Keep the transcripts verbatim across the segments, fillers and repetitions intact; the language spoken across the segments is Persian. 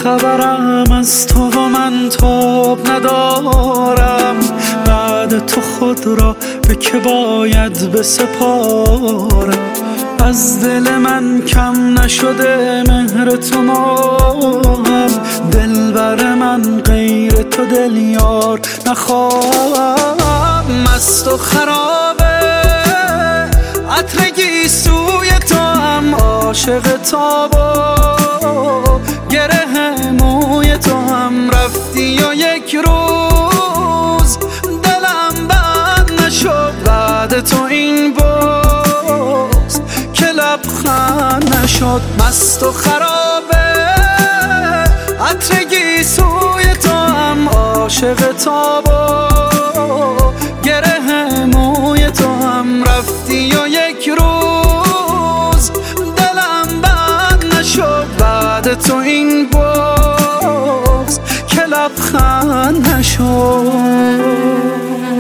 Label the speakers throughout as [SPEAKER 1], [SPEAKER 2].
[SPEAKER 1] بیخبرم از تو و من تاب ندارم. بعد تو خود را به که باید بسپارم. از دل من کم نشده مهر تو ماهم. دلبر من غیر تو دل یار نخواهم. مست و خرابه عطر گیسوی تو هم، عاشق تاب و گره موی تو هم. رفتی و یک روز دلم بند نشد بعد تو این بغض که لبخند نشد. مست و خرابه عطر گیسوی تو هم، عاشق تاب و گره موی تو هم. رفتی و یک روز دلم بند نشد بعد تو این بغض که لبخند نشد.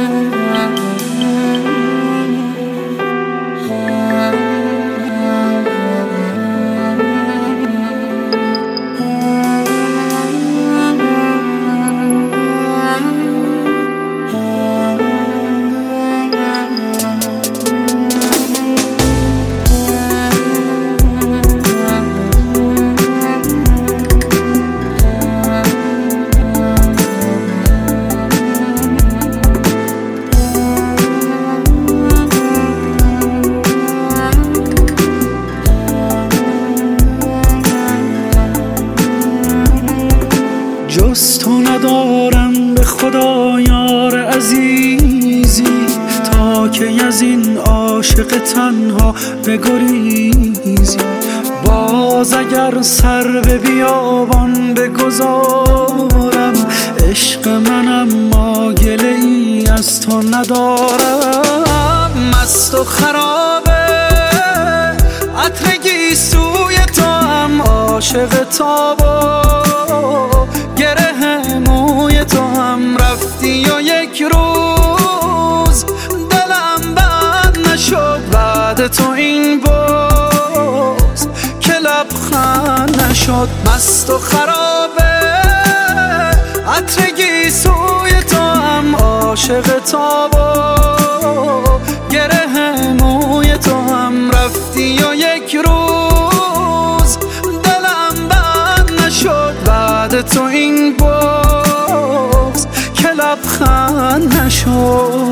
[SPEAKER 1] جز تو ندارم به خدا یار عزیزی، تا که از این عاشق تنها بگریزی. باز اگر سر به بیابان بگذارم، عشق منم ما گله ای از تو ندارم. مست و خرابه عطر گیسوی تو هم، عاشق تاب و گره موی تو هم. رفتی و یک روز دلم بند نشد بعد تو این بغض که لبخند نشد. مست و خرابه عطر گیسوی تو هم، عاشق تاب و گره موی تو هم. رفتی و یک روز دلم بند نشد بعد تو این بغض که لبخند نشد.